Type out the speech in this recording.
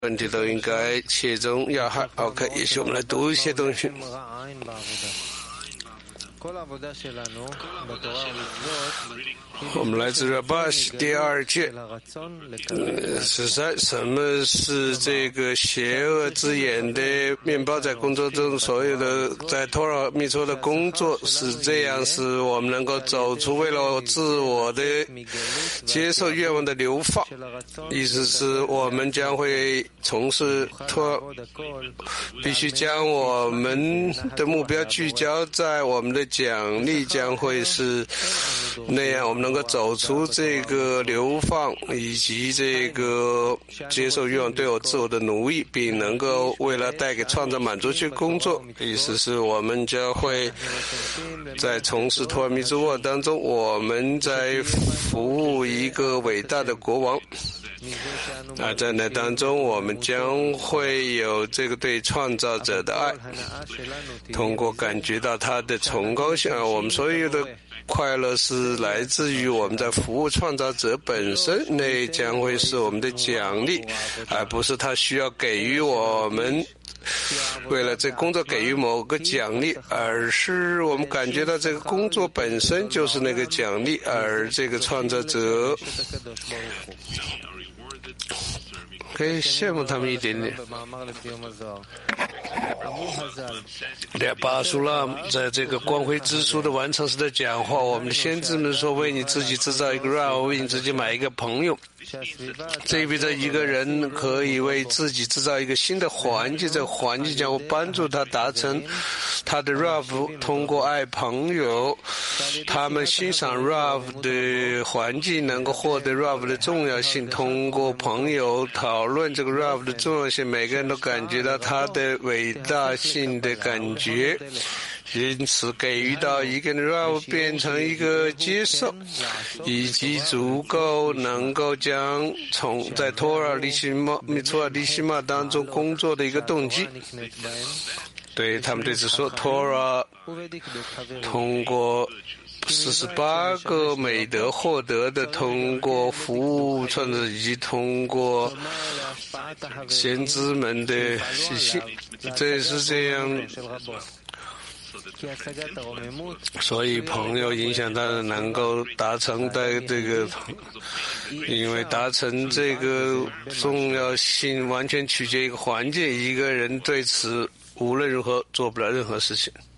问题都应该切中要害。OK， 也许我们来读一些东西。我们来自Rabash第二届13，什么是这个邪恶之眼的面包？在工作中，所有的在托拉密措的工作是这样，使我们能够走出为了自我的接受愿望的流放。意思是我们将会从事必须将我们的目标聚焦在我们的奖励将会是那样，我们能够走出这个流放以及这个接受欲望对我自我的奴役，并能够为了带给创造满足去工作。意思是我们将会在从事托尔密兹沃当中，我们在服务一个伟大的国王。在那当中，我们将会有这个对创造者的爱，通过感觉到他的崇高性。我们所有的快乐是来自于我们在服务创造者本身，那将会是我们的奖励，而不是他需要给予我们为了这工作给予某个奖励，而是我们感觉到这个工作本身就是那个奖励，而这个创造者可以羡慕他们一点点。巴苏拉在这个光辉之书的完成时的讲话，我们的先知们说，为你自己制造一个 RAV， 为你自己买一个朋友。这意味着一个人可以为自己制造一个新的环境，这个环境将会帮助他达成他的 RAV。 通过爱朋友，他们欣赏 RAV 的环境，能够获得 RAV 的重要性。通过朋友讨论这个 RAV 的重要性，每个人都感觉到他的伟大性的感觉，因此给予到一个人 RAV 变成一个接受，以及足够能够将在托尔利西玛当中工作的一个动机。对他们对此说，托尔通过48个美德获得的，通过服务创造者以及通过先知们的信息，这是这样。所以朋友影响他能够达成的这个，因为达成这个重要性完全取决于一个环境，一个人对此无论如何做不了任何事情。